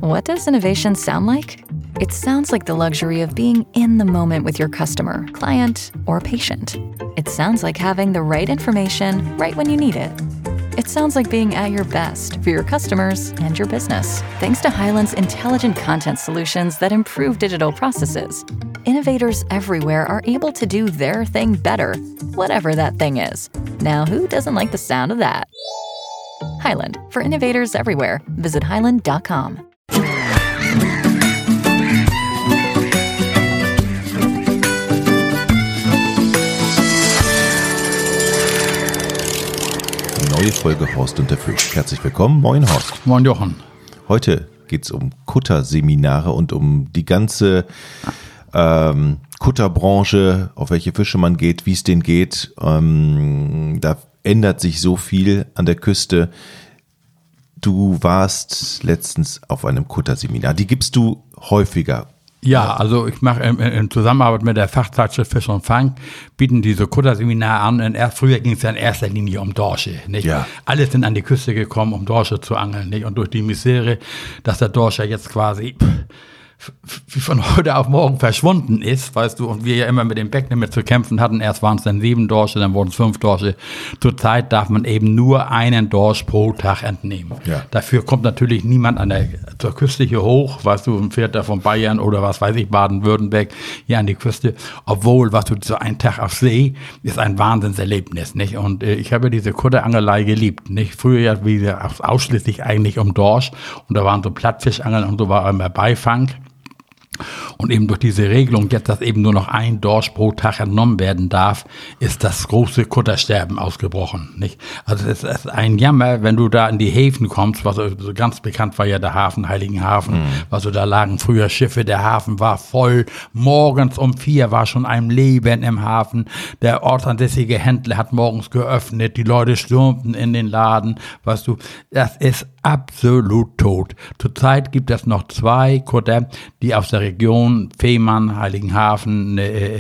What does innovation sound like? It sounds like the luxury of being in the moment with your customer, client, or patient. It sounds like having the right information right when you need it. It sounds like being at your best for your customers and your business. Thanks to Hyland's intelligent content solutions that improve digital processes, innovators everywhere are able to do their thing better, whatever that thing is. Now, who doesn't like the sound of that? Hyland, for innovators everywhere. Visit hyland.com. Neue Folge Horst und der Fisch. Herzlich willkommen. Moin Horst. Moin Jochen. Heute geht es um Kutterseminare und um die ganze Kutterbranche, auf welche Fische man geht, wie es denen geht. Da ändert sich so viel an der Küste. Du warst letztens auf einem Kutterseminar. Die gibst du häufiger. Ja, also ich mache in Zusammenarbeit mit der Fachzeitschrift Fisch und Fang, bieten diese Kutterseminare an. Und früher ging es ja in erster Linie um Dorsche. Nicht? Ja. Alle sind an die Küste gekommen, um Dorsche zu angeln. Nicht? Und durch die Misere, dass der Dorsche jetzt quasi wie von heute auf morgen verschwunden ist, weißt du, und wir ja immer mit dem Becken mit zu kämpfen hatten. Erst waren es dann 7 Dorsche, dann wurden es 5 Dorsche. Zurzeit darf man eben nur einen Dorsch pro Tag entnehmen. Ja. Dafür kommt natürlich niemand zur Küste hier hoch, weißt du, und fährt da von Bayern oder was weiß ich, Baden-Württemberg hier an die Küste. Obwohl, weißt du, so ein Tag auf See ist ein Wahnsinnserlebnis, nicht? Und ich habe diese Kutterangelei geliebt, nicht? Früher ja wie ausschließlich eigentlich um Dorsch und da waren so Plattfischangeln und so war immer Beifang. Und eben durch diese Regelung, jetzt, dass eben nur noch ein Dorsch pro Tag entnommen werden darf, ist das große Kuttersterben ausgebrochen, nicht? Also es ist ein Jammer, wenn du da in die Häfen kommst, was so ganz bekannt war ja der Hafen, Heiligenhafen, also da lagen früher Schiffe, der Hafen war voll, morgens um 4 war schon ein Leben im Hafen, der ortsansässige Händler hat morgens geöffnet, die Leute stürmten in den Laden, weißt du, das ist absolut tot. Zurzeit gibt es noch 2 Kutter, die aus der Region Fehmarn, Heiligenhafen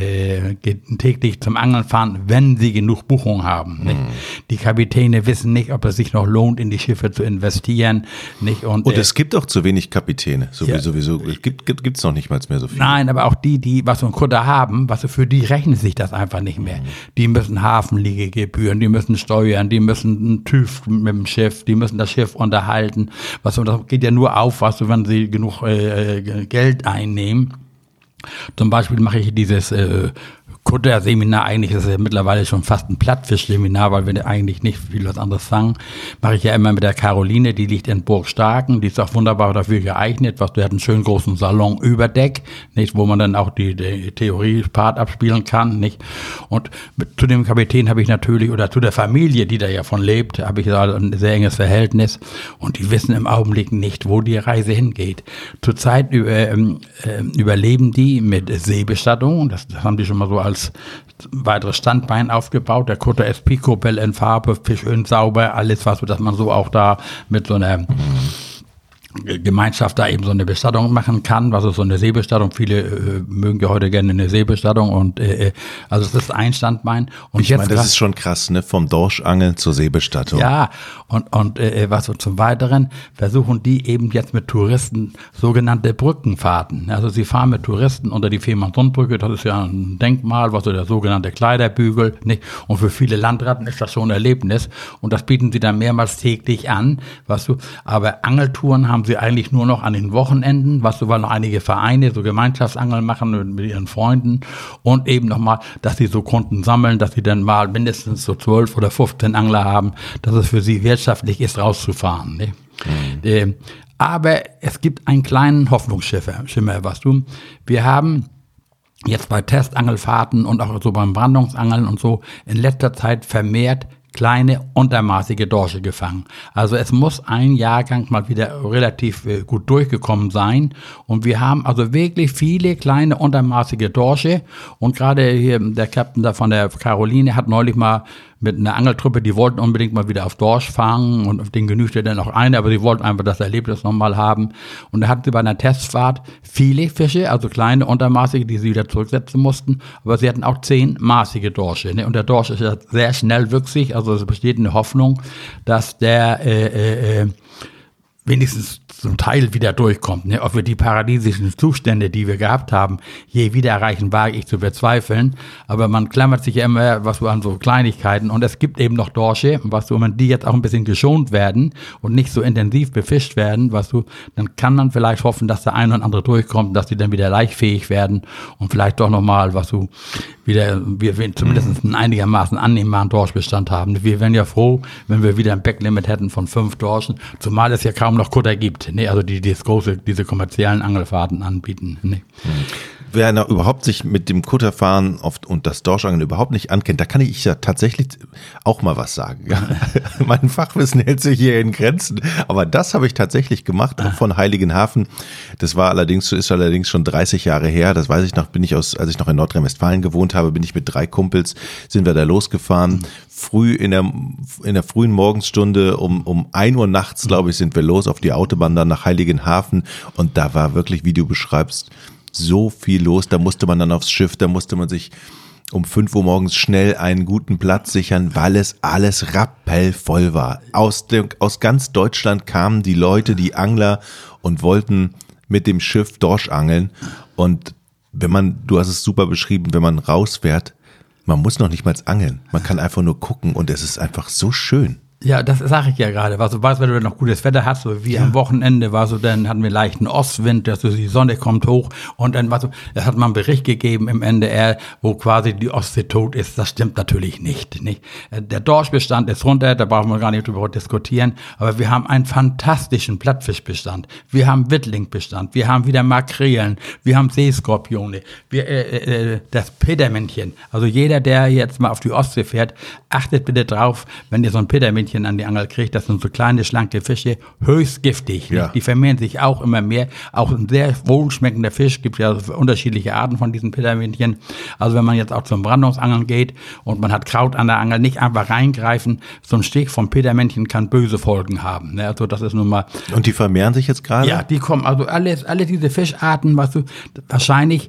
täglich zum Angeln fahren, wenn sie genug Buchung haben. Nicht? Die Kapitäne wissen nicht, ob es sich noch lohnt, in die Schiffe zu investieren. Nicht? Und es gibt auch zu wenig Kapitäne. Sowieso gibt's noch nicht mal mehr so viele. Nein, aber auch die was so einen Kutter haben, für die rechnet sich das einfach nicht mehr. Die müssen Hafenliegegebühren, die müssen Steuern, die müssen einen TÜV mit dem Schiff, die müssen das Schiff unterhalten. Das geht ja nur auf, wenn sie genug Geld einnehmen. Zum Beispiel mache ich dieses Kutterseminar, eigentlich ist es ja mittlerweile schon fast ein Plattfischseminar, weil wir eigentlich nicht viel was anderes fangen. Mache ich ja immer mit der Caroline, die liegt in Burg Starken, die ist auch wunderbar dafür geeignet, die hat einen schönen großen Salon über Deck, nicht, wo man dann auch die Theorie-Part abspielen kann, nicht. Und zu dem Kapitän habe ich natürlich, oder zu der Familie, die da ja von lebt, habe ich da ein sehr enges Verhältnis und die wissen im Augenblick nicht, wo die Reise hingeht. Zurzeit überleben die mit Seebestattung, das haben die schon mal so als weiteres Standbein aufgebaut. Der Kutter ist Picobell in Farbe, fischön sauber, alles was, dass man so auch da mit so einer Gemeinschaft da eben so eine Bestattung machen kann, so eine Seebestattung. Viele mögen ja heute gerne eine Seebestattung und also es ist ein Standbein. Und ich meine, das ist schon krass, ne? Vom Dorschangeln zur Seebestattung. Ja, und zum Weiteren versuchen die eben jetzt mit Touristen sogenannte Brückenfahrten. Also sie fahren mit Touristen unter die Fehmarnsundbrücke, das ist ja ein Denkmal, der sogenannte Kleiderbügel, nicht? Und für viele Landratten ist das schon ein Erlebnis und das bieten sie dann mehrmals täglich an, aber Angeltouren haben sie eigentlich nur noch an den Wochenenden, weil noch einige Vereine so Gemeinschaftsangeln machen mit ihren Freunden und eben nochmal, dass sie so Kunden sammeln, dass sie dann mal mindestens so 12 oder 15 Angler haben, dass es für sie wirtschaftlich ist, rauszufahren. Ne? Aber es gibt einen kleinen Hoffnungsschimmer, wir haben jetzt bei Testangelfahrten und auch so beim Brandungsangeln und so in letzter Zeit vermehrt kleine, untermaßige Dorsche gefangen. Also es muss ein Jahrgang mal wieder relativ gut durchgekommen sein und wir haben also wirklich viele kleine, untermaßige Dorsche und gerade hier der Captain da von der Caroline hat neulich mal mit einer Angeltruppe, die wollten unbedingt mal wieder auf Dorsch fangen und auf den genügte dann auch eine, aber sie wollten einfach das Erlebnis nochmal haben. Und da hatten sie bei einer Testfahrt viele Fische, also kleine, untermaßige, die sie wieder zurücksetzen mussten, aber sie hatten auch 10 maßige Dorsche. Ne? Und der Dorsch ist ja sehr schnell wüchsig, also es besteht eine Hoffnung, dass der wenigstens zum Teil wieder durchkommt. Ne? Ob wir die paradiesischen Zustände, die wir gehabt haben, je wieder erreichen, wage ich zu bezweifeln. Aber man klammert sich ja immer an so Kleinigkeiten. Und es gibt eben noch Dorsche, wenn die jetzt auch ein bisschen geschont werden und nicht so intensiv befischt werden, dann kann man vielleicht hoffen, dass der ein oder andere durchkommt, dass die dann wieder laichfähig werden und vielleicht doch nochmal, wir zumindest einen einigermaßen annehmbaren Dorschbestand haben. Wir wären ja froh, wenn wir wieder ein Backlimit hätten von 5 Dorschen, zumal es ja kaum noch Kutter gibt, ne? Also diese kommerziellen Angelfahrten anbieten. Ne? Wer überhaupt sich mit dem Kutterfahren und das Dorschangeln überhaupt nicht ankennt, da kann ich ja tatsächlich auch mal was sagen. Ja. Mein Fachwissen hält sich hier in Grenzen, aber das habe ich tatsächlich gemacht, auch von Heiligenhafen. Das ist allerdings schon 30 Jahre her, das weiß ich noch, als ich noch in Nordrhein-Westfalen gewohnt habe, bin ich mit 3 Kumpels, sind wir da losgefahren. Früh in der frühen Morgenstunde um 1 Uhr nachts, glaube ich, sind wir los auf die Autobahn dann nach Heiligenhafen und da war wirklich, wie du beschreibst, so viel los, da musste man dann aufs Schiff, da musste man sich um 5 Uhr morgens schnell einen guten Platz sichern, weil es alles rappelvoll war. Aus ganz Deutschland kamen die Leute, die Angler und wollten mit dem Schiff Dorsch angeln und du hast es super beschrieben, wenn man rausfährt, man muss noch nicht mal angeln, man kann einfach nur gucken und es ist einfach so schön. Ja, das sage ich ja gerade. Wenn du noch gutes Wetter hast, so wie am Wochenende dann hatten wir leichten Ostwind, die Sonne kommt hoch und dann es hat mal einen Bericht gegeben im NDR, wo quasi die Ostsee tot ist. Das stimmt natürlich nicht. Der Dorschbestand ist runter, da brauchen wir gar nicht drüber diskutieren, aber wir haben einen fantastischen Plattfischbestand. Wir haben Wittlingbestand, wir haben wieder Makrelen, wir haben Seeskorpione, das Petermännchen. Also jeder, der jetzt mal auf die Ostsee fährt, achtet bitte drauf, wenn ihr so ein Petermännchen an die Angel kriegt, das sind so kleine, schlanke Fische, höchst giftig. Ja. Die vermehren sich auch immer mehr. Auch ein sehr wohlschmeckender Fisch, gibt ja unterschiedliche Arten von diesen Petermännchen. Also wenn man jetzt auch zum Brandungsangeln geht und man hat Kraut an der Angel, nicht einfach reingreifen. So ein Stich vom Petermännchen kann böse Folgen haben. Also das ist nun mal. Und die vermehren sich jetzt gerade? Ja, die kommen, also alle diese Fischarten, wahrscheinlich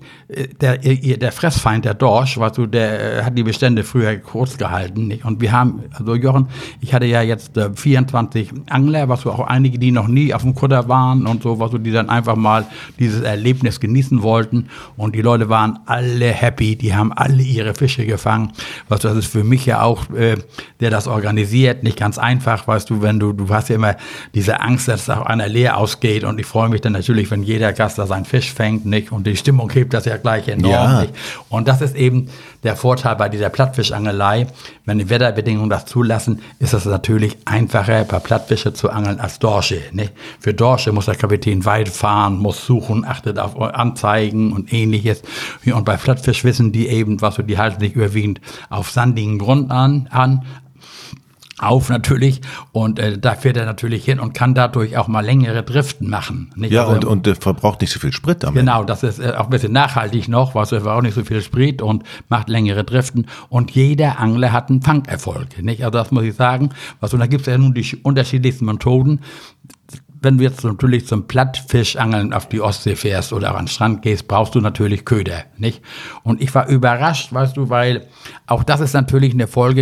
der Fressfeind, der Dorsch, der hat die Bestände früher kurz gehalten. Nicht? Und wir haben, also Jochen, ich hatte ja jetzt 24 Angler, auch einige, die noch nie auf dem Kutter waren und so, die dann einfach mal dieses Erlebnis genießen wollten und die Leute waren alle happy, die haben alle ihre Fische gefangen. Das ist für mich ja auch, der das organisiert, nicht ganz einfach, wenn du hast ja immer diese Angst, dass auch einer leer ausgeht und ich freue mich dann natürlich, wenn jeder Gast da seinen Fisch fängt, nicht? Und die Stimmung hebt das ja gleich enorm, nicht? Und das ist eben der Vorteil bei dieser Plattfischangelei, wenn die Wetterbedingungen das zulassen, ist es natürlich einfacher, ein paar Plattfische zu angeln als Dorsche. Ne? Für Dorsche muss der Kapitän weit fahren, muss suchen, achtet auf Anzeigen und ähnliches. Und bei Plattfisch wissen die eben, die halten sich überwiegend auf sandigen Grund auf natürlich und da fährt er natürlich hin und kann dadurch auch mal längere Driften machen. Nicht? Ja, und verbraucht nicht so viel Sprit am Ende. Genau, das ist auch ein bisschen nachhaltig noch, auch nicht so viel Sprit und macht längere Driften und jeder Angler hat einen Fangerfolg. Nicht? Also das muss ich sagen. Und da gibt es ja nun die unterschiedlichsten Methoden. Wenn du jetzt natürlich zum Plattfischangeln auf die Ostsee fährst oder auch an den Strand gehst, brauchst du natürlich Köder, nicht? Und ich war überrascht, weil auch das ist natürlich eine Folge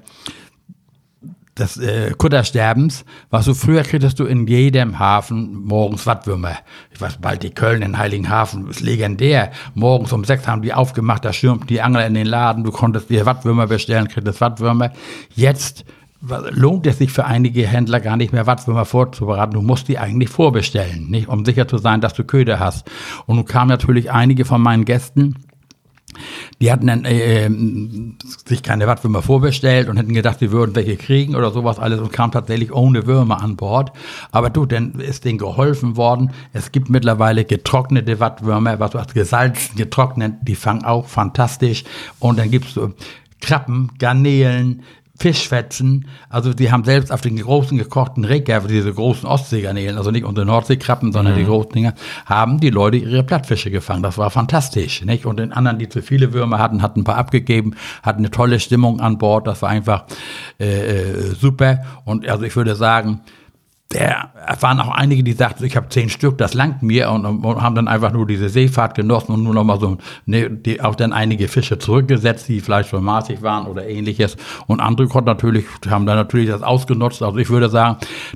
des Kuttersterbens, früher kriegtest du in jedem Hafen morgens Wattwürmer. Ich weiß, Baltic Köln in Heiligenhafen ist legendär. Morgens um 6 haben die aufgemacht, da stürmten die Angler in den Laden, du konntest dir Wattwürmer bestellen, kriegtest Wattwürmer. Jetzt lohnt es sich für einige Händler gar nicht mehr, Wattwürmer vorzubereiten. Du musst die eigentlich vorbestellen, nicht? Um sicher zu sein, dass du Köder hast. Und nun kamen natürlich einige von meinen Gästen, die hatten dann sich keine Wattwürmer vorbestellt und hätten gedacht, sie würden welche kriegen oder sowas alles und kamen tatsächlich ohne Würmer an Bord. Aber dann ist denen geholfen worden. Es gibt mittlerweile getrocknete Wattwürmer, gesalzen, getrocknet, die fangen auch fantastisch. Und dann gibt's so Krabben, Garnelen, Fischfetzen, also die haben selbst auf den großen gekochten Reker, diese großen Ostseegarnelen, also nicht unsere Nordseekrabben, sondern die großen Dinger, haben die Leute ihre Plattfische gefangen. Das war fantastisch, nicht? Und den anderen, die zu viele Würmer hatten ein paar abgegeben, hatten eine tolle Stimmung an Bord. Das war einfach super. Und also ich würde sagen, Es waren auch einige, die sagten, ich habe 10 Stück, das langt mir und haben dann einfach nur diese Seefahrt genossen und nur noch mal so, auch dann einige Fische zurückgesetzt, die vielleicht schon maßig waren oder ähnliches. Und andere haben dann natürlich das ausgenutzt. Also ich würde sagen,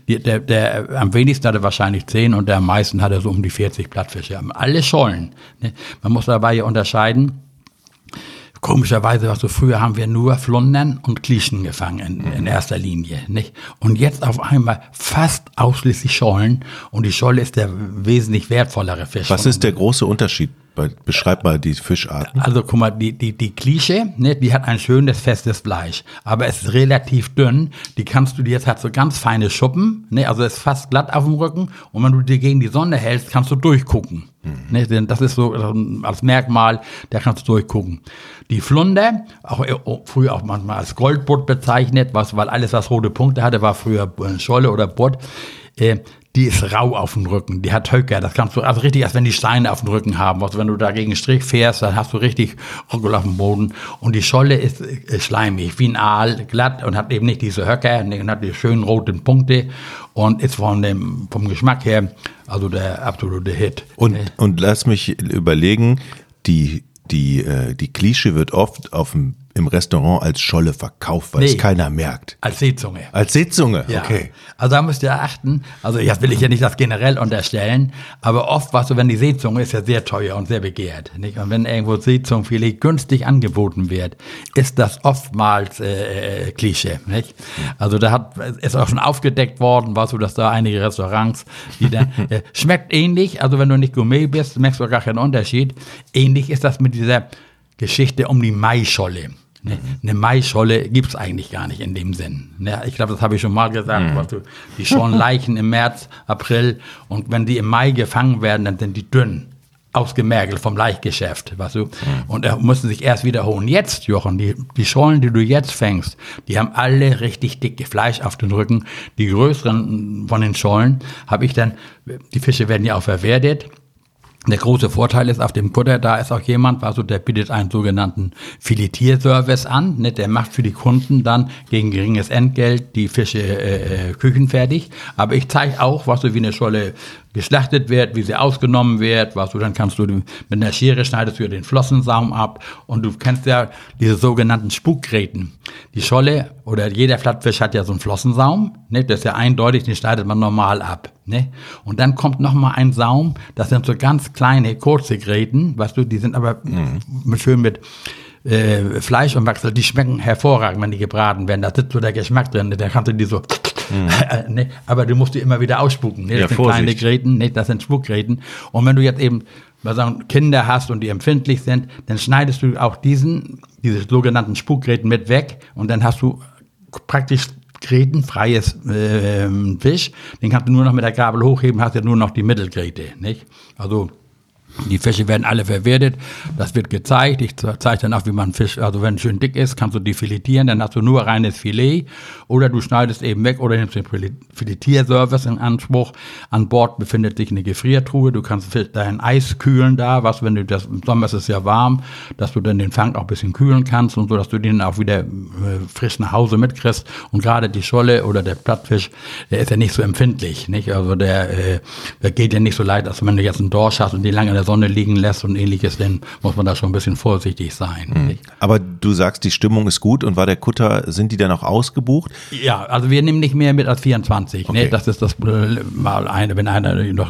der am wenigsten hatte wahrscheinlich 10 und der am meisten hatte so um die 40 Plattfische. Alle Schollen. Ne? Man muss dabei hier unterscheiden. Komischerweise, früher haben wir nur Flundern und Klieschen gefangen in erster Linie, nicht? Und jetzt auf einmal fast ausschließlich Schollen und die Scholle ist der wesentlich wertvollere Fisch. Was ist der große Unterschied? Beschreib mal die Fischarten. Also guck mal, die Klische, ne, die hat ein schönes, festes Fleisch, aber es ist relativ dünn. Jetzt hat so ganz feine Schuppen, ne, also ist fast glatt auf dem Rücken und wenn du die gegen die Sonne hältst, kannst du durchgucken. Ne, das ist so als Merkmal, da kannst du durchgucken. Die Flunder, früher auch manchmal als Goldbutt bezeichnet, weil alles, was rote Punkte hatte, war früher Scholle oder Butt. Die ist rau auf dem Rücken, die hat Höcker, das kannst du, also richtig, als wenn die Steine auf dem Rücken haben. Also wenn du da gegen Strich fährst, dann hast du richtig Ruckel auf dem Boden. Und die Scholle ist schleimig, wie ein Aal, glatt und hat eben nicht diese Höcker und hat die schönen roten Punkte und ist vom Geschmack her also der absolute Hit. Und lass mich überlegen, die Klische wird oft im Restaurant als Scholle verkauft, weil es keiner merkt. Als Seezunge. Als Seezunge, ja. Okay. Also da müsst ihr achten, also jetzt will ich ja nicht das generell unterstellen, aber oft wenn die Seezunge ist ja sehr teuer und sehr begehrt. Nicht? Und wenn irgendwo Seezungenfilet günstig angeboten wird, ist das oftmals Klischee. Nicht? Also ist auch schon aufgedeckt worden, dass da einige Restaurants, die dann schmeckt ähnlich, also wenn du nicht Gourmet bist, merkst du gar keinen Unterschied. Ähnlich ist das mit dieser Geschichte um die Maischolle. Eine Maischolle gibt's eigentlich gar nicht in dem Sinn. Ich glaube, das habe ich schon mal gesagt. Die schonen Leichen im März, April und wenn die im Mai gefangen werden, dann sind die dünn, ausgemergelt vom Laichgeschäft. Und da müssen sich erst wiederholen. Jetzt, Jochen, die Schollen, die du jetzt fängst, die haben alle richtig dicke Fleisch auf den Rücken. Die größeren von den Schollen habe ich dann, die Fische werden ja auch verwertet. Der große Vorteil ist, auf dem Kutter, da ist auch jemand, der bietet einen sogenannten Filetierservice an, ne, der macht für die Kunden dann gegen geringes Entgelt die Fische küchenfertig. Aber ich zeige auch, wie eine Scholle geschlachtet wird, wie sie ausgenommen wird, dann kannst du mit einer Schere schneidest du den Flossensaum ab und du kennst ja diese sogenannten Spukgräten. Die Scholle oder jeder Plattfisch hat ja so einen Flossensaum, ne, das ist ja eindeutig, den schneidet man normal ab, ne? Und dann kommt noch mal ein Saum, das sind so ganz kleine, kurze Gräten, die sind aber schön mit Fleisch und Wachsel, die schmecken hervorragend, wenn die gebraten werden. Da sitzt so der Geschmack drin, da kannst du die so ne, aber du musst die immer wieder ausspucken. Ne? Das sind kleine Gräten, ne? Das sind Spukgräten. Und wenn du jetzt eben Kinder hast und die empfindlich sind, dann schneidest du auch diese sogenannten Spukgräten mit weg und dann hast du praktisch grätenfreies Fisch. Den kannst du nur noch mit der Gabel hochheben, hast ja nur noch die Mittelgräte. Nicht? Also die Fische werden alle verwertet, das wird gezeigt. Ich zeige dann auch, wie man Fisch, also wenn es schön dick ist, kannst du die filetieren, dann hast du nur reines Filet oder du schneidest eben weg oder nimmst den Filetierservice in Anspruch. An Bord befindet sich eine Gefriertruhe, du kannst dein Eis kühlen da, wenn du im Sommer ist es ja warm, dass du dann den Fang auch ein bisschen kühlen kannst und so, dass du den auch wieder frisch nach Hause mitkriegst. Und gerade die Scholle oder der Plattfisch, der ist ja nicht so empfindlich, nicht? Also der geht ja nicht so leicht, als wenn du jetzt einen Dorsch hast und die lange in der Sonne liegen lässt und ähnliches, dann muss man da schon ein bisschen vorsichtig sein. Aber du sagst, die Stimmung ist gut und war der Kutter, sind die dann auch ausgebucht? Ja, also wir nehmen nicht mehr mit als 24. Okay. Ne? Das ist das mal wenn einer noch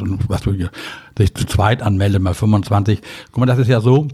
sich zu zweit anmeldet, mal 25. Guck mal, das ist ja so.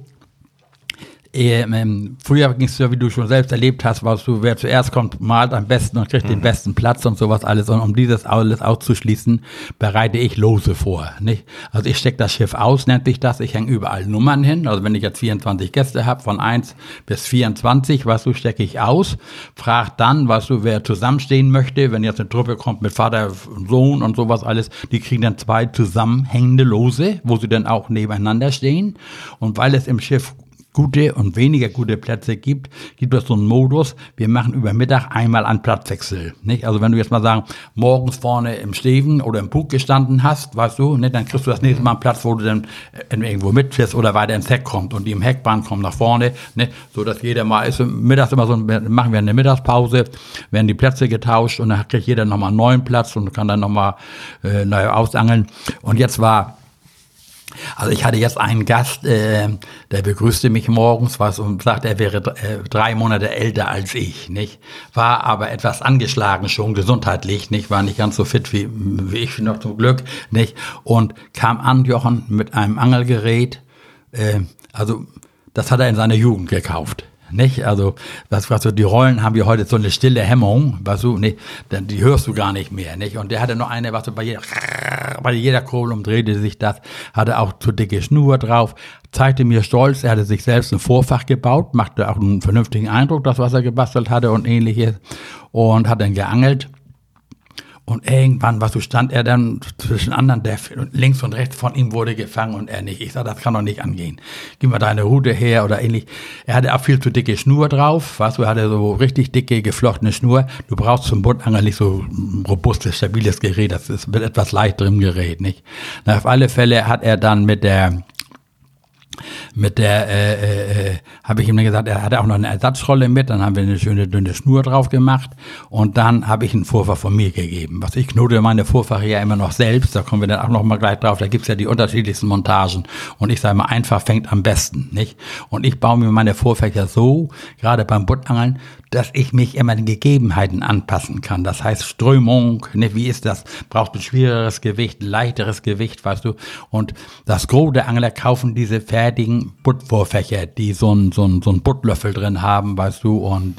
Früher ging es ja, wie du schon selbst erlebt hast, wer zuerst kommt, malt am besten und kriegt den besten Platz und sowas alles. Und um dieses alles auszuschließen, bereite ich Lose vor. Nicht? Also ich stecke das Schiff aus, nennt sich das. Ich hänge überall Nummern hin. Also wenn ich jetzt 24 Gäste habe, von 1 bis 24, stecke ich aus. Frag dann, wer zusammenstehen möchte. Wenn jetzt eine Truppe kommt mit Vater, Sohn und sowas alles, die kriegen dann 2 zusammenhängende Lose, wo sie dann auch nebeneinander stehen. Und weil es im Schiff gute und weniger gute Plätze gibt es so einen Modus, wir machen über Mittag einmal einen Platzwechsel, nicht? Also wenn du jetzt mal sagen, morgens vorne im Steven oder im Bug gestanden hast, weißt du, nicht? Dann kriegst du das nächste Mal einen Platz, wo du dann irgendwo mitfährst oder weiter ins Heck kommt und die im Heckbahn kommen nach vorne, nicht? So dass jeder mal ist, mittags immer so, machen wir eine Mittagspause, werden die Plätze getauscht und dann kriegt jeder nochmal einen neuen Platz und kann dann nochmal neu ausangeln. Und jetzt also ich hatte jetzt einen Gast, der begrüßte mich morgens, und sagte, er wäre 3 Monate älter als ich, nicht? War aber etwas angeschlagen schon gesundheitlich, nicht? War nicht ganz so fit wie ich noch zum Glück, nicht? Und kam an, Jochen, mit einem Angelgerät, also das hat er in seiner Jugend gekauft. Nicht? Also, die Rollen haben wir heute so eine stille Hemmung, weißt du, nicht? Die hörst du gar nicht mehr, nicht? Und der hatte noch eine, bei jeder Kohle umdrehte sich das, hatte auch zu dicke Schnur drauf, zeigte mir stolz, er hatte sich selbst ein Vorfach gebaut, machte auch einen vernünftigen Eindruck, das, was er gebastelt hatte und ähnliches, und hat dann geangelt. Und irgendwann, stand er dann zwischen anderen, der links und rechts von ihm wurde gefangen und er nicht. Ich sag, das kann doch nicht angehen. Gib mal deine Rute her oder ähnlich. Er hatte auch viel zu dicke Schnur drauf, weißt du, er hatte so richtig dicke, geflochtene Schnur. Du brauchst zum Buntangeln nicht so ein robustes, stabiles Gerät, das ist mit etwas leichteres Gerät, nicht? Na, auf alle Fälle hat er dann habe ich ihm dann gesagt, er hatte auch noch eine Ersatzrolle mit, dann haben wir eine schöne dünne Schnur drauf gemacht und dann habe ich einen Vorfach von mir gegeben. Ich knote meine Vorfache ja immer noch selbst, da kommen wir dann auch noch mal gleich drauf, da gibt's ja die unterschiedlichsten Montagen und ich sage mal, einfach fängt am besten, nicht? Und ich baue mir meine Vorfächer so, gerade beim Buntangeln, dass ich mich immer den Gegebenheiten anpassen kann. Das heißt Strömung, ne, wie ist das? Brauchst du schwereres Gewicht, leichteres Gewicht, weißt du? Und das Gros der Angler kaufen diese fertigen Buttvorfächer, die so einen Buttlöffel drin haben, weißt du, und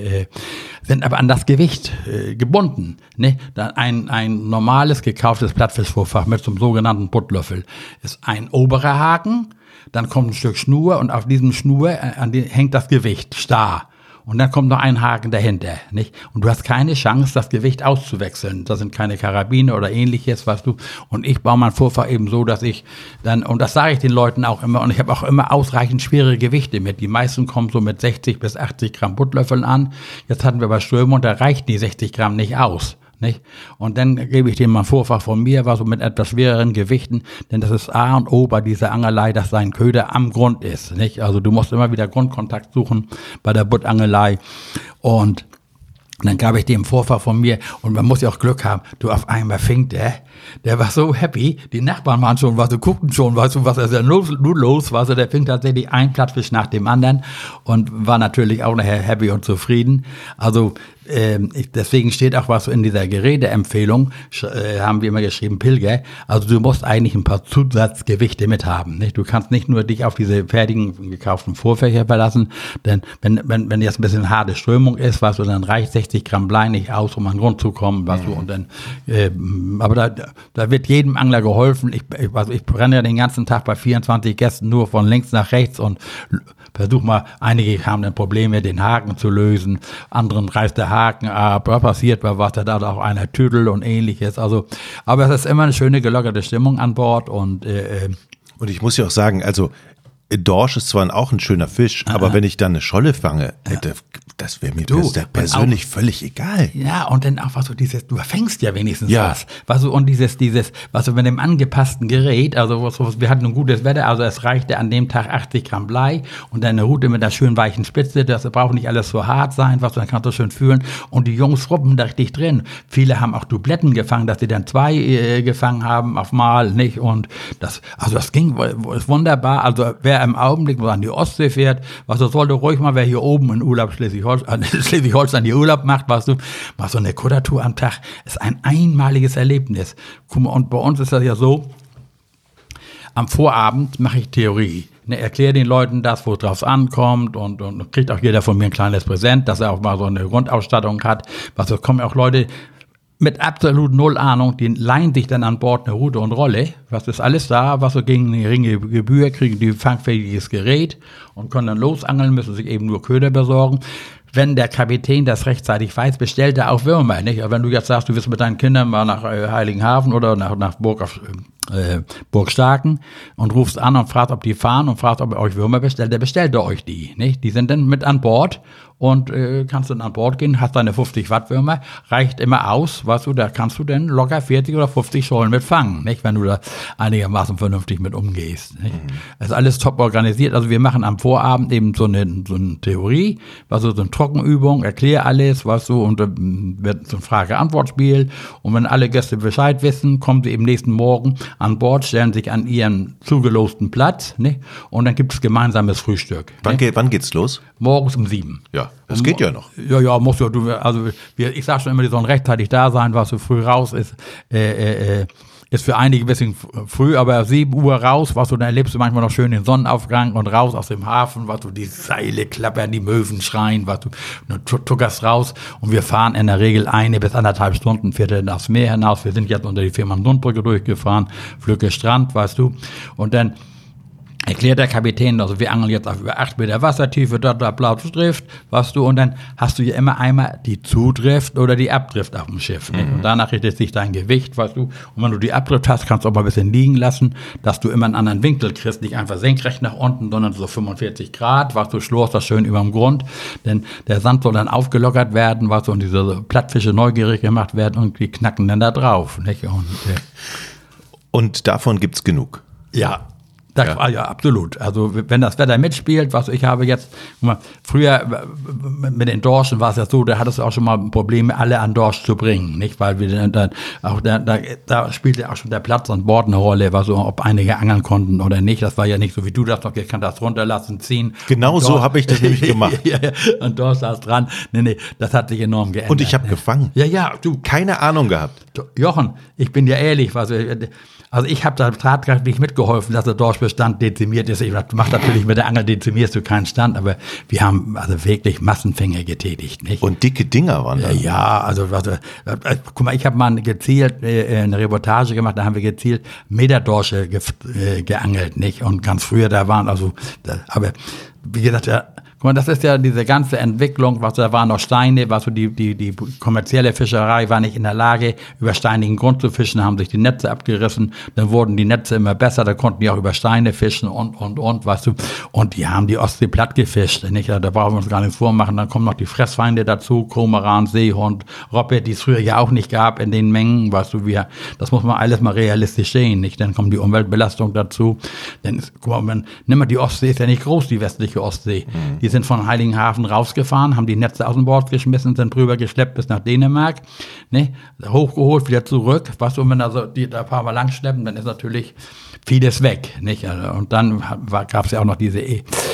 sind aber an das Gewicht gebunden. Ne? Ein normales gekauftes Plattfischvorfach mit so einem sogenannten Buttlöffel ist ein oberer Haken, dann kommt ein Stück Schnur und auf diesem Schnur hängt das Gewicht starr. Und dann kommt noch ein Haken dahinter, nicht? Und du hast keine Chance, das Gewicht auszuwechseln. Das sind keine Karabiner oder ähnliches, weißt du. Und ich baue mein Vorfach eben so, dass ich dann, und das sage ich den Leuten auch immer, und ich habe auch immer ausreichend schwere Gewichte mit. Die meisten kommen so mit 60 bis 80 Gramm Buttlöffeln an. Jetzt hatten wir bei Strömung, da reichten die 60 Gramm nicht aus. Nicht? Und dann gebe ich dem mal ein Vorfach von mir, war so mit etwas schwereren Gewichten, denn das ist A und O bei dieser Angelei, dass sein Köder am Grund ist. Nicht? Also du musst immer wieder Grundkontakt suchen bei der Buttangelei und dann gab ich dem Vorfach von mir und man muss ja auch Glück haben. Du, auf einmal fing der war so happy, die Nachbarn waren schon, guckten schon, weißt du, was ist denn los, weißt du, der fing tatsächlich ein Plattfisch nach dem anderen und war natürlich auch nachher happy und zufrieden. Also deswegen steht auch was in dieser Geräteempfehlung, haben wir immer geschrieben, Pilger, also du musst eigentlich ein paar Zusatzgewichte mit haben, nicht? Du kannst nicht nur dich auf diese fertigen, gekauften Vorfächer verlassen, denn wenn jetzt ein bisschen harte Strömung ist, weißt du, dann reicht 60 Gramm Blei nicht aus, um an den Grund zu kommen, weißt du, und dann, aber da wird jedem Angler geholfen, ich brenne ja den ganzen Tag bei 24 Gästen nur von links nach rechts und versuch mal, einige haben dann Probleme, den Haken zu lösen, anderen reißt der Haken ab, passiert bei was, da hat auch einer Tüdel und ähnliches, also, aber es ist immer eine schöne gelockerte Stimmung an Bord und ich muss ja auch sagen, also Dorsch ist zwar auch ein schöner Fisch, aber wenn ich dann eine Scholle fange, das wäre mir persönlich völlig egal. Ja, und dann auch, du fängst ja wenigstens was. Und dieses, mit dem angepassten Gerät, also wir hatten ein gutes Wetter, also es reichte an dem Tag 80 Gramm Blei und dann eine Rute mit einer schön weichen Spitze, das braucht nicht alles so hart sein, dann kannst du schön fühlen. Und die Jungs ruppen da richtig drin. Viele haben auch Dubletten gefangen, dass sie dann 2 gefangen haben auf Mal, nicht? Und das ging wunderbar. Also wer im Augenblick an die Ostsee fährt, sollte ruhig mal, wer hier oben in Urlaub Schleswig-Holstein die Urlaub macht, machst so eine Kuttertour am Tag, ist ein einmaliges Erlebnis. Guck mal, und bei uns ist das ja so, am Vorabend mache ich Theorie. Erkläre den Leuten das, wo es drauf ankommt und kriegt auch jeder von mir ein kleines Präsent, dass er auch mal so eine Grundausstattung hat. Kommen auch Leute mit absolut null Ahnung, die leihen sich dann an Bord eine Rute und Rolle. Was ist alles da? Gegen eine geringe Gebühr kriegen die fangfähiges Gerät und können dann losangeln, müssen sich eben nur Köder besorgen. Wenn der Kapitän das rechtzeitig weiß, bestellt er auch Würmer, nicht? Aber wenn du jetzt sagst, du willst mit deinen Kindern mal nach Heiligenhafen oder nach Burg auf Burg Starken und rufst an und fragst, ob die fahren und fragst, ob er euch Würmer bestellt, der bestellt euch die, nicht? Die sind dann mit an Bord und kannst dann an Bord gehen, hast deine 50 Watt Würmer, reicht immer aus, weißt du, da kannst du dann locker 40 oder 50 Schollen mit fangen, nicht? Wenn du da einigermaßen vernünftig mit umgehst, nicht? Das ist alles top organisiert, also wir machen am Vorabend eben so eine Theorie, weißt du, so eine Trockenübung, erklär alles, weißt du, und wird so ein Frage-Antwort-Spiel und wenn alle Gäste Bescheid wissen, kommen sie eben nächsten Morgen an Bord, stellen sich an ihren zugelosten Platz, nicht? Und dann gibt es gemeinsames Frühstück. Wann geht's los? Morgens um 7. Ja, das geht ja noch. Ja, musst du, also ich sag schon immer, die sollen rechtzeitig da sein, was so früh raus ist, ist für einige ein bisschen früh, aber 7 Uhr raus, was du, dann erlebst du manchmal noch schön den Sonnenaufgang und raus aus dem Hafen, was du, die Seile klappern, die Möwen schreien, was du tuckerst raus und wir fahren in der Regel 1 bis 1,5 Stunden, Viertel aufs Meer hinaus, wir sind jetzt unter die Fehmarn-Sundbrücke durchgefahren, Flücke Strand, weißt du, und dann erklärt der Kapitän, also wir angeln jetzt auf über 8 Meter Wassertiefe, da blau Drift, weißt du, und dann hast du ja immer einmal die Zudrift oder die Abdrift auf dem Schiff, nicht? Und danach richtet sich dein Gewicht, weißt du, und wenn du die Abdrift hast, kannst du auch mal ein bisschen liegen lassen, dass du immer einen anderen Winkel kriegst, nicht einfach senkrecht nach unten, sondern so 45 Grad, weißt du, schlurst das schön über dem Grund, denn der Sand soll dann aufgelockert werden, weißt du, und diese Plattfische neugierig gemacht werden und die knacken dann da drauf, nicht? Und davon gibt's genug? Ja. Ja, absolut. Also wenn das Wetter mitspielt, was ich habe jetzt, früher mit den Dorschen war es ja so, da hattest du auch schon mal Probleme, alle an Dorsch zu bringen, nicht? Weil wir dann auch da spielte auch schon der Platz an Bord eine Rolle, war so, ob einige angeln konnten oder nicht. Das war ja nicht so wie du das noch, ich kann das runterlassen, ziehen. Genau so habe ich das nämlich gemacht. Ja, und Dorsch saß dran. Nee, das hat sich enorm geändert. Und ich habe gefangen. Ja, du. Keine Ahnung gehabt. Jochen, ich bin ja ehrlich, also ich habe da tatkräftig mitgeholfen, dass der Dorschbestand dezimiert ist. Ich mache natürlich mit der Angel dezimierst du keinen Stand, aber wir haben also wirklich Massenfänge getätigt, nicht? Und dicke Dinger waren das. Ja, also guck mal, ich habe mal gezielt eine Reportage gemacht, da haben wir gezielt Meterdorsche geangelt, nicht? Und ganz früher da waren aber wie gesagt, ja, guck mal, das ist ja diese ganze Entwicklung, da waren noch Steine, die kommerzielle Fischerei war nicht in der Lage, über steinigen Grund zu fischen, haben sich die Netze abgerissen, dann wurden die Netze immer besser, da konnten die auch über Steine fischen und, weißt du, und die haben die Ostsee platt gefischt, nicht? Da brauchen wir uns gar nicht vormachen, dann kommen noch die Fressfeinde dazu, Kormoran, Seehund, Robbe, die es früher ja auch nicht gab in den Mengen, weißt du, das muss man alles mal realistisch sehen, nicht? Dann kommt die Umweltbelastung dazu, guck mal, nimm mal, die Ostsee ist ja nicht groß, die westliche Ostsee, die sind von Heiligenhafen rausgefahren, haben die Netze aus dem Bord geschmissen, sind drüber geschleppt bis nach Dänemark, ne? Hochgeholt, wieder zurück, weißt du, wenn da ein paar Mal lang schleppen, dann ist natürlich vieles weg, nicht? Und dann gab es ja auch noch diese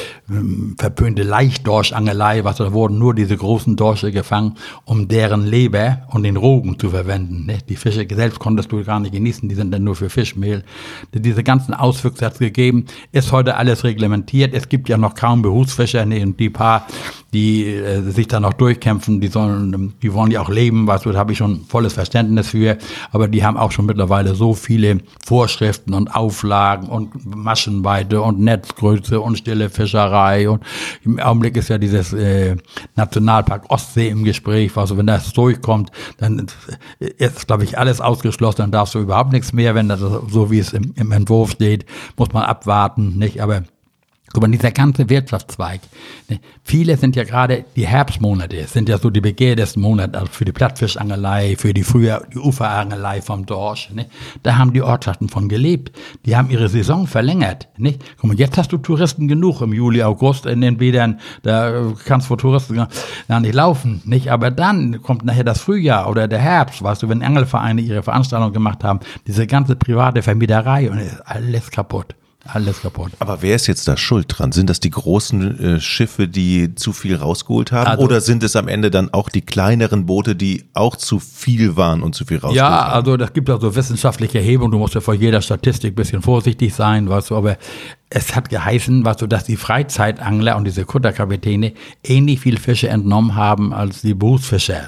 verpönte Leichtdorschangelei, da wurden nur diese großen Dorsche gefangen, um deren Leber und den Rogen zu verwenden, nicht? Die Fische selbst konntest du gar nicht genießen, die sind dann nur für Fischmehl. Diese ganzen Auswüchse hat es gegeben, ist heute alles reglementiert, es gibt ja noch kaum Berufsfischer, ne? Und die paar, die sich da noch durchkämpfen, die wollen ja auch leben, da habe ich schon volles Verständnis für, aber die haben auch schon mittlerweile so viele Vorschriften und Auflagen und Maschenweite und Netzgröße und stille Fischerei und im Augenblick ist ja dieses Nationalpark Ostsee im Gespräch, wenn das durchkommt, dann ist, glaube ich, alles ausgeschlossen, dann darfst du überhaupt nichts mehr, wenn das so wie es im Entwurf steht, muss man abwarten, nicht, aber guck mal, dieser ganze Wirtschaftszweig, ne, viele sind ja gerade die Herbstmonate, sind ja so die begehrtesten Monate, also für die Plattfischangelei, für die Uferangelei vom Dorsch, ne, da haben die Ortschaften von gelebt, die haben ihre Saison verlängert, ne, guck mal, jetzt hast du Touristen genug im Juli, August in den Bädern, da kannst du vor Touristen gar nicht laufen, nicht, aber dann kommt nachher das Frühjahr oder der Herbst, wenn Angelvereine ihre Veranstaltung gemacht haben, diese ganze private Vermieterei und ist alles kaputt. Alles kaputt. Aber wer ist jetzt da schuld dran? Sind das die großen Schiffe, die zu viel rausgeholt haben? Oder sind es am Ende dann auch die kleineren Boote, die auch zu viel waren und zu viel rausgeholt haben? Ja, also das gibt ja so wissenschaftliche Erhebungen. Du musst ja vor jeder Statistik ein bisschen vorsichtig sein, aber es hat geheißen, dass die Freizeitangler und diese Kutterkapitäne ähnlich viel Fische entnommen haben als die Berufsfischer,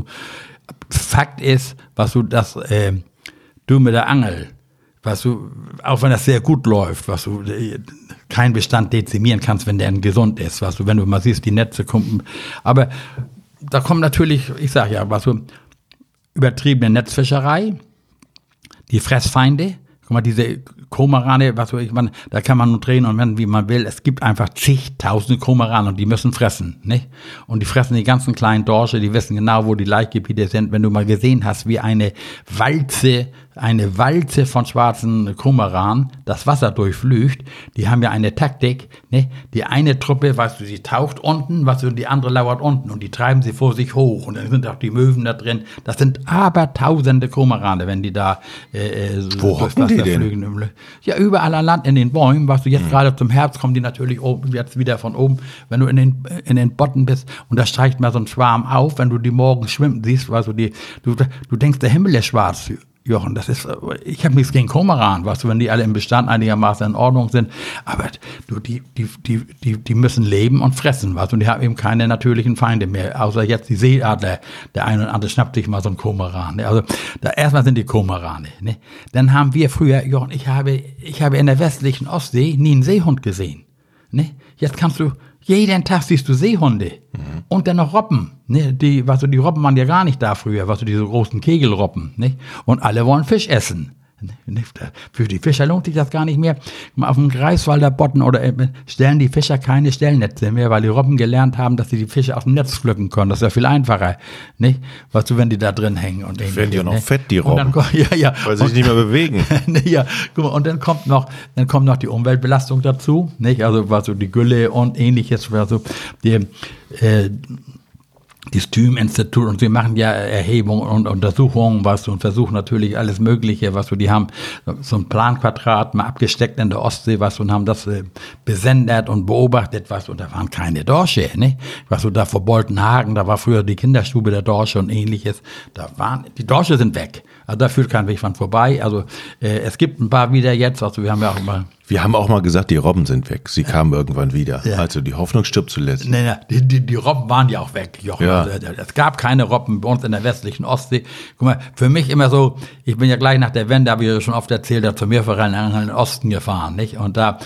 Fakt ist, dass du mit der Angel, auch wenn das sehr gut läuft, keinen Bestand dezimieren kannst, wenn der gesund ist, wenn du mal siehst, die Netze kommen. Aber da kommt natürlich, ich sag ja, übertriebene Netzfischerei, die Fressfeinde, Guck mal, diese Kormorane, da kann man nur drehen und wenden, wie man will. Es gibt einfach zigtausende Kormorane und die müssen fressen, nicht? Und die fressen die ganzen kleinen Dorsche, die wissen genau, wo die Laichgebiete sind. Wenn du mal gesehen hast, wie eine Walze von schwarzen Kormoranen das Wasser durchflügt, die haben ja eine Taktik, ne? Die eine Truppe, weißt du, sie taucht unten, die andere lauert unten und die treiben sie vor sich hoch und dann sind auch die Möwen da drin. Das sind aber tausende Kormorane, wenn die da wo hocken die denn? Ja, überall an Land, in den Bäumen, weißt du, jetzt gerade zum Herbst kommen die natürlich oben, jetzt wieder von oben, wenn du in den Botten bist und da steigt mal so ein Schwarm auf, wenn du die morgens schwimmen siehst, weißt du, du denkst, der Himmel ist schwarz. Jochen, ich habe nichts gegen Kormoran, weißt du, wenn die alle im Bestand einigermaßen in Ordnung sind, aber die müssen leben und fressen, weißt du, und die haben eben keine natürlichen Feinde mehr, außer jetzt die Seeadler, der eine oder andere schnappt sich mal so einen Kormoran, ne? Also, erstmal sind die Kormorane, ne? Dann haben wir früher, Jochen, ich habe in der westlichen Ostsee nie einen Seehund gesehen, ne? Jetzt kannst du, jeden Tag siehst du Seehunde und dann noch Robben. Ne? Die Robben waren ja gar nicht da früher, diese großen Kegelrobben. Ne? Und alle wollen Fisch essen. Für die Fischer lohnt sich das gar nicht mehr. Auf dem Greifswalder Bodden stellen die Fischer keine Stellnetze mehr, weil die Robben gelernt haben, dass sie die Fische aus dem Netz pflücken können. Das ist ja viel einfacher, nicht? Weißt du, wenn die da drin hängen. Und werden ja noch fett, die Robben. Weil sie sich nicht mehr bewegen. Ja, guck mal, und dann kommt noch die Umweltbelastung dazu, nicht? Also, die Gülle und ähnliches, also, das Thym-Institut und sie machen ja Erhebungen und Untersuchungen, und versuchen natürlich alles Mögliche, die haben so ein Planquadrat mal abgesteckt in der Ostsee, und haben das besendet und beobachtet, und da waren keine Dorsche, ne? Da vor Boltenhagen, da war früher die Kinderstube der Dorsche und ähnliches, die Dorsche sind weg, also da führt kein Weg dran vorbei, es gibt ein paar wieder jetzt, wir haben auch mal gesagt, die Robben sind weg. Sie kamen irgendwann wieder. Ja. Also die Hoffnung stirbt zuletzt. Nee, die Robben waren ja auch weg, Jochen. Ja. Also, es gab keine Robben bei uns in der westlichen Ostsee. Guck mal, für mich immer so, ich bin ja gleich nach der Wende, habe ich ja schon oft erzählt, da zum Meerverein in den Osten gefahren, nicht? Und da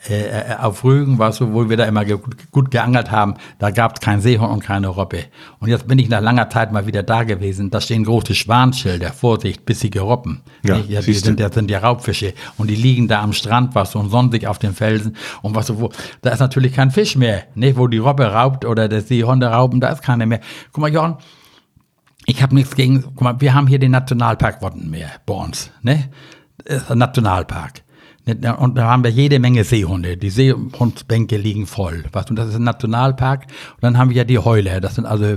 auf Rügen, wo wir da immer gut geangelt haben, da gab es keinen Seehund und keine Robbe. Und jetzt bin ich nach langer Zeit mal wieder da gewesen. Da stehen große Schwanschilder, Vorsicht, bissige Robben. Ja, das sind ja Raubfische. Und die liegen da am Strand, und sonnen sich auf den Felsen. Und da ist natürlich kein Fisch mehr, ne? Wo die Robbe raubt oder die Hunde rauben, da ist keiner mehr. Guck mal, Jochen, ich habe nichts gegen, guck mal, wir haben hier den Nationalpark Wattenmeer bei uns, ne? Das ist ein Nationalpark. Und da haben wir jede Menge Seehunde. Die Seehundsbänke liegen voll. Und das ist ein Nationalpark. Und dann haben wir ja die Heuler. Das sind also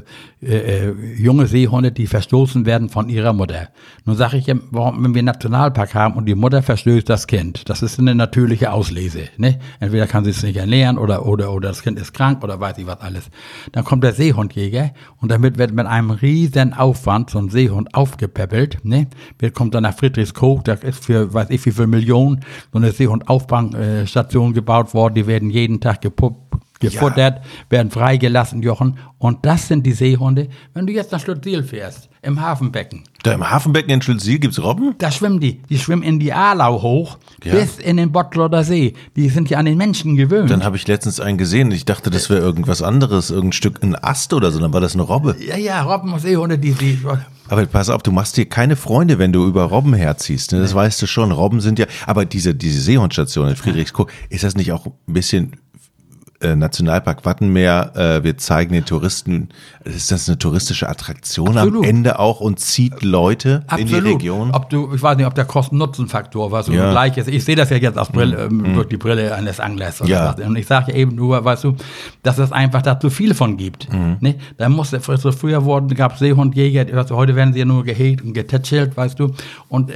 junge Seehunde, die verstoßen werden von ihrer Mutter. Nun sage ich, warum, wenn wir einen Nationalpark haben und die Mutter verstößt das Kind, das ist eine natürliche Auslese. Ne? Entweder kann sie es nicht ernähren oder das Kind ist krank oder weiß ich was alles. Dann kommt der Seehundjäger und damit wird mit einem riesen Aufwand so ein Seehund aufgepäppelt. Ne? Kommt dann nach Friedrichskoog, da ist für weiß ich wie viel Millionen so eine Seehund-Auffangstation gebaut worden. Die werden jeden Tag gefuttert, werden freigelassen, Jochen. Und das sind die Seehunde, wenn du jetzt nach Schlüttsiel fährst, im Hafenbecken. Da im Hafenbecken in Schlüttsiel gibt's Robben? Da schwimmen die. Die schwimmen in die Aalau hoch, bis in den Bottloder See. Die sind ja an den Menschen gewöhnt. Dann habe ich letztens einen gesehen. Ich dachte, das wäre irgendwas anderes, ein Ast oder so. Dann war das eine Robbe. Ja, Robben und Seehunde, die aber pass auf, du machst dir keine Freunde, wenn du über Robben herziehst. Ne? Das weißt du schon. Robben sind ja, aber diese Seehundstation in Friedrichskoog, ist das nicht auch ein bisschen Nationalpark Wattenmeer, wir zeigen den Touristen, ist das eine touristische Attraktion am Ende auch und zieht Leute in die Region? Ich weiß nicht, ob der Kosten-Nutzen-Faktor war so gleich ist. Ich sehe das ja jetzt aus Brille, durch die Brille eines Anglers. Und ich sage ja eben nur, weißt du, dass es einfach da zu viel von gibt. Ne? Da früher gab es Seehundjäger, heute werden sie ja nur gehegt und getätschelt, weißt du, und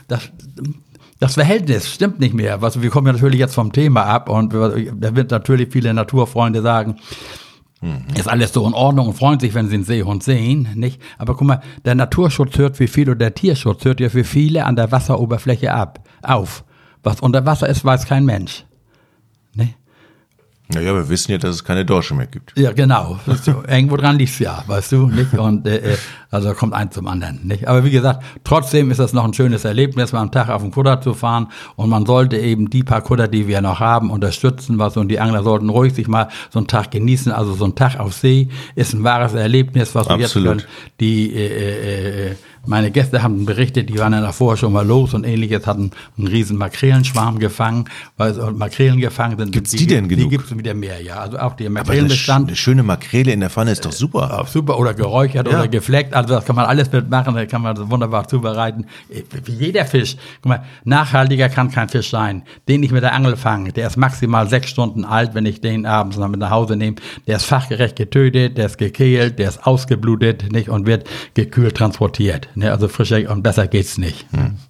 das Verhältnis stimmt nicht mehr. Wir kommen ja natürlich jetzt vom Thema ab und da wird natürlich viele Naturfreunde sagen, ist alles so in Ordnung und freuen sich, wenn sie einen Seehund sehen, nicht? Aber guck mal, der Naturschutz hört für viele oder der Tierschutz hört ja für viele an der Wasseroberfläche auf. Was unter Wasser ist, weiß kein Mensch. Ne? Naja, wir wissen ja, dass es keine Dorsche mehr gibt. Ja, genau. Irgendwo dran liegt's ja, weißt du, nicht? Und also kommt eins zum anderen, nicht? Aber wie gesagt, trotzdem ist das noch ein schönes Erlebnis, mal am Tag auf dem Kutter zu fahren. Und man sollte eben die paar Kutter, die wir noch haben, unterstützen, und die Angler sollten ruhig sich mal so einen Tag genießen. Also so ein Tag auf See ist ein wahres Erlebnis, Absolut. Die Meine Gäste haben berichtet, die waren ja davor schon mal los und ähnliches, hatten einen riesen Makrelenschwarm gefangen, weil Makrelen gefangen sind. Gibt's die denn genug? Die gibt es wieder mehr, ja. Also auch der Makrelenbestand. Eine schöne Makrele in der Pfanne ist doch super. Super, oder geräuchert oder gefleckt, also das kann man alles mitmachen, da kann man wunderbar zubereiten. Wie jeder Fisch. Guck mal, nachhaltiger kann kein Fisch sein. Den ich mit der Angel fange, der ist maximal 6 Stunden alt, wenn ich den abends noch mit nach Hause nehme. Der ist fachgerecht getötet, der ist gekehlt, der ist ausgeblutet, nicht, und wird gekühlt transportiert. Ne, also frischer und besser geht's nicht.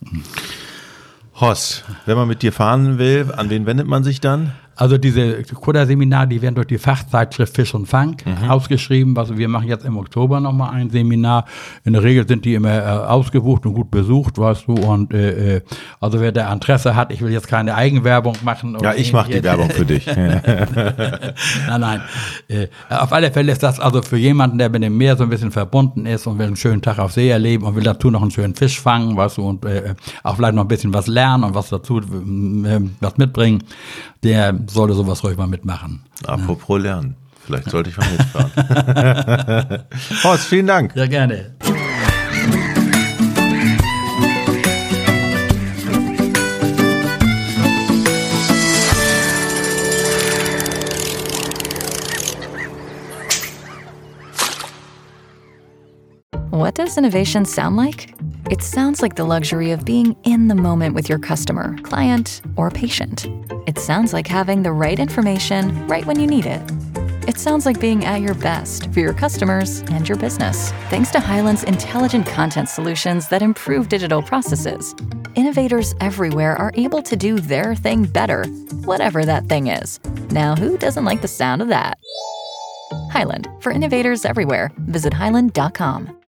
Horst, wenn man mit dir fahren will, an wen wendet man sich dann? Also diese Kutterseminare, die werden durch die Fachzeitschrift Fisch und Fang ausgeschrieben. Also wir machen jetzt im Oktober nochmal ein Seminar. In der Regel sind die immer ausgebucht und gut besucht, weißt du. Und also wer da Interesse hat, ich will jetzt keine Eigenwerbung machen. Ja, ich mache die Werbung für dich. Nein. Auf alle Fälle ist das also für jemanden, der mit dem Meer so ein bisschen verbunden ist und will einen schönen Tag auf See erleben und will dazu noch einen schönen Fisch fangen, weißt du, und auch vielleicht noch ein bisschen was lernen und was dazu was mitbringen. Der sollte sowas ruhig mal mitmachen. Apropos lernen. Vielleicht sollte ich mal mitfahren. Horst, vielen Dank. Ja, gerne. What does innovation sound like? It sounds like the luxury of being in the moment with your customer, client, or patient. It sounds like having the right information right when you need it. It sounds like being at your best for your customers and your business. Thanks to Hyland's intelligent content solutions that improve digital processes, innovators everywhere are able to do their thing better, whatever that thing is. Now, who doesn't like the sound of that? Hyland, for innovators everywhere. Visit hyland.com.